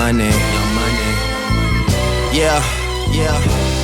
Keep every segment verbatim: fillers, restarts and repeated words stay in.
Money, Young Money. Yeah, yeah.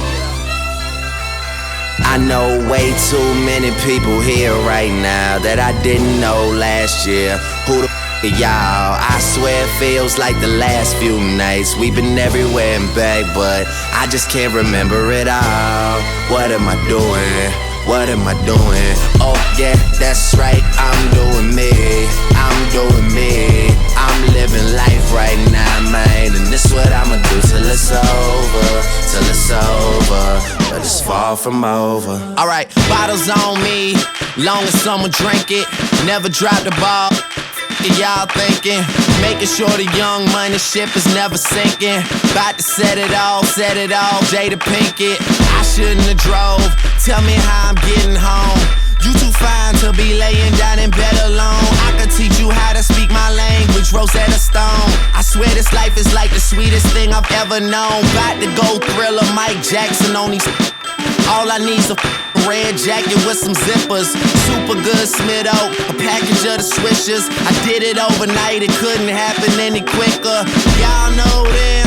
I know way too many people here right now that I didn't know last year. Who the f are y'all? I swear it feels like the last few nights. We've been everywhere and back, but I just can't remember it all. What am I doing? What am I doing? Oh yeah, that's right, I'm doing me. I'm doing me. I'm living life right now, man. And this what I'ma do till it's over. Till it's over, but it's far from over. Alright, bottles on me, long as someone drink it. Never drop the ball, y'all thinking. Making sure the Young Money ship is never sinking. About to set it off, set it off, Jada Pinkett. I shouldn't have drove, tell me how I'm getting home. You too fine to be laying down in bed alone. I could teach you how to speak my language, Rosetta Stone. I swear this life is like the sweetest thing I've ever known. About to go Thriller, Mike Jackson on these. All I need's a red jacket with some zippers. Super good Smitto, a package of the Swishers. I did it overnight, it couldn't happen any quicker. Y'all know them,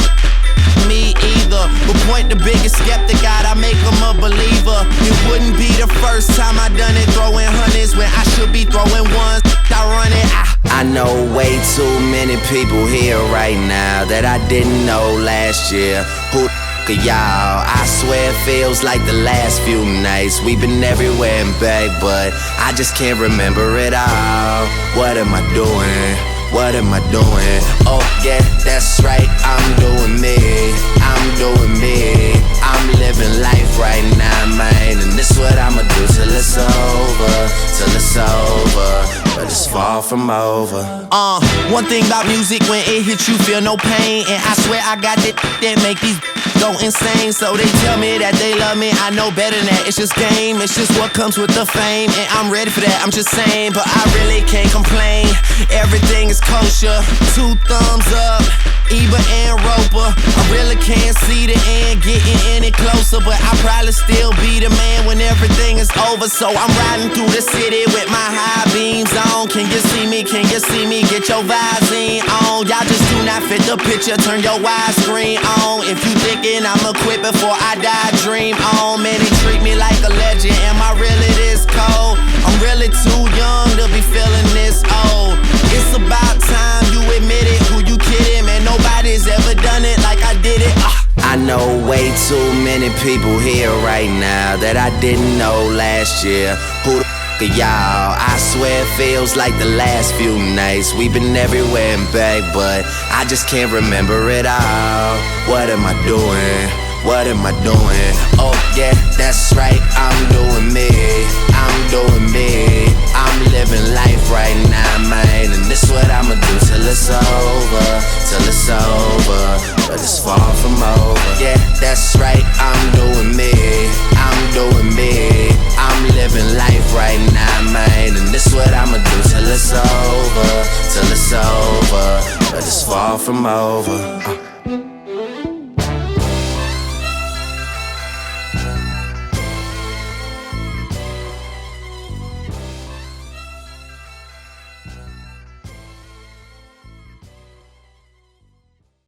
me either. But point the biggest skeptic out, I make him a believer. It wouldn't be the first time I done it, throwing hundreds when I should be throwing ones. I run it. I, I know way too many people here right now that I didn't know last year. Who y'all? I swear it feels like the last few nights. We've been everywhere and back, but I just can't remember it all. What am I doing? What am I doing? Oh yeah, that's right, I'm doing me. I'm doing me. I'm living life right now, man. And this what I'ma do till it's over. Till it's over, but it's far from over. Uh, one thing about music, when it hits you feel no pain. And I swear I got that that make these go insane. So they tell me that they love me, I know better than that. It's just game, it's just what comes with the fame. And I'm ready for that, I'm just saying, but I really can't complain. Everything is kosher, two thumbs up, Ebert and Roper. I really can't see the end getting any closer, but I'll probably still be the man when everything is over. So I'm riding through the city with my high beams on. Can you see me, can you see me, get your Visine on. Y'all just do not fit the picture, turn your widescreen on. If you thinking I'ma quit before I die, dream on. Man, they treat me like a legend, am I really this cold? I'm really too young to be feeling this old. It's about time you admit it, who you kidding? Man, nobody's ever done it like I did it. uh. I know way too many people here right now that I didn't know last year. Who the f are y'all? I swear it feels like the last few nights. We've been everywhere and back, but I just can't remember it all. What am I doing? What am I doing? Oh yeah, that's right, I'm doing me. I'm doing me. I'm living life right now, man. And this what I'ma do till it's over. Till it's over, but it's far from over. Yeah, that's right, I'm doing me. I'm doing me. I'm living life right now, man. And this what I'ma do till it's over. Till it's over, but it's far from over. uh.